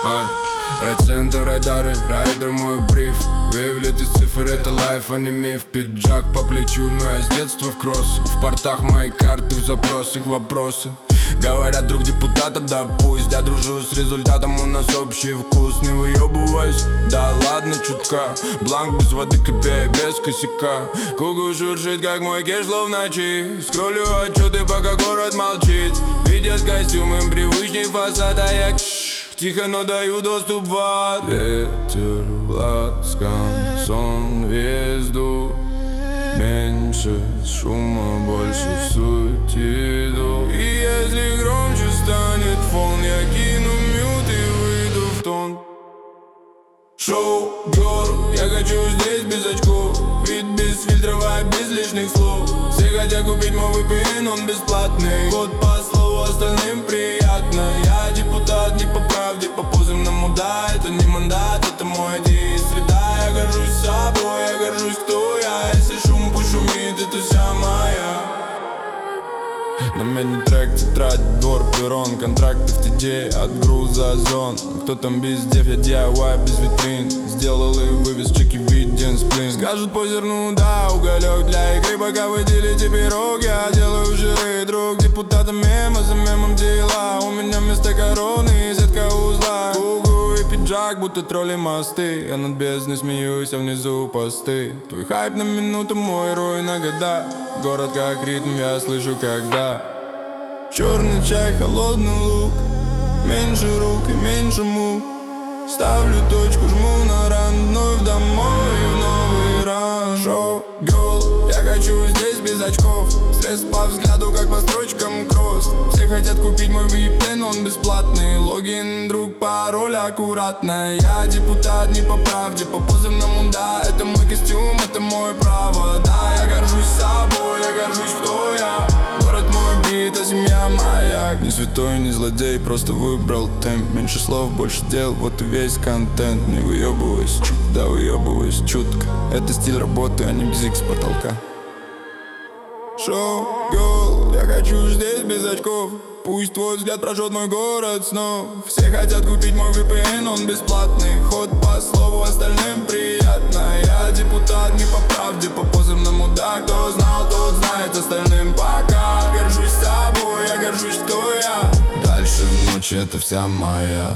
Проценты, радары, райдер мой бриф. Вывлет из цифр, это лайф, а не миф. Пиджак по плечу, но я с детства в кросс. В портах мои карты, в запросах вопросы. Говорят, друг депутата, да пусть. Я дружу с результатом, у нас общий вкус. Не выебывайся, да ладно чутка. Бланк без воды, копея без косяка. Кугу шуршит, как мой кешло в ночи. Скроллю отчеты, пока город молчит. Видят костюмы, привычный фасад, а я тихо, но даю доступ в ад. Ветер ласкан, сон везду. Меньше шума, больше в суть иду. И если громче станет фон, я кину мьют и выйду в тон. Шоу, гор, я хочу здесь без очков. Вид без фильтров, а без лишних слов. Все хотят купить мой VPN, он бесплатный. Год по слову, остальным приятно. Я депутат не по правде, по позывному, да. Это не мандат, это мой ID. Среда, я горжусь собой, я горжусь, кто я. Если шум пошумит, это вся моя. На мини-трек, тетрадь, двор, перрон. Контракты в TJ, от груза зон. Кто там без дев, я DIY без витрин. Сделал и вывез чеки, виден сплин. Скажут по зерну, да, уголек для игры. Пока вы делите пирог, я делаю жиры. Друг депутата мема, за мемом дела. У меня вместо короны сетка узла. Кугу и пиджак, будто тролли мосты. Я над бездной смеюсь, а внизу посты. Твой хайп на минуту, мой рой на года. Город как ритм, я слышу когда. Черный чай, холодный лук. Меньше рук и меньше мук. Ставлю точку, жму на ран. Вновь домой и в новый ран. Шоу, гол, я хочу здесь без очков. Стресс по взгляду, как по строчкам кросс. Все хотят купить мой VPN, он бесплатный. Логин, друг, пароль аккуратно. Я депутат не по правде, по позывному, да. Это мой костюм, это мое право. Да, я горжусь собой, я горжусь, кто я. Город мой бит, а семья моя. Не святой, не злодей, просто выбрал темп. Меньше слов, больше дел, вот и весь контент. Не выебываясь, да выебываясь чутко. Это стиль работы, а не бзик с потолка. Шоу, гол, я хочу здесь без очков. Пусть твой взгляд прожжет мой город снов. Все хотят купить мой VPN, он бесплатный. Ход по слову, остальным приятно. Я депутат не по правде, по позывному, да. Кто знал, тот знает, остальным пока. Горжусь собой, я горжусь, кто я. Дальше в ночи это вся моя.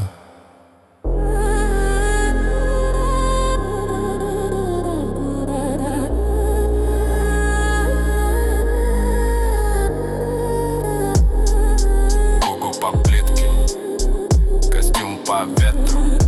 По ветру.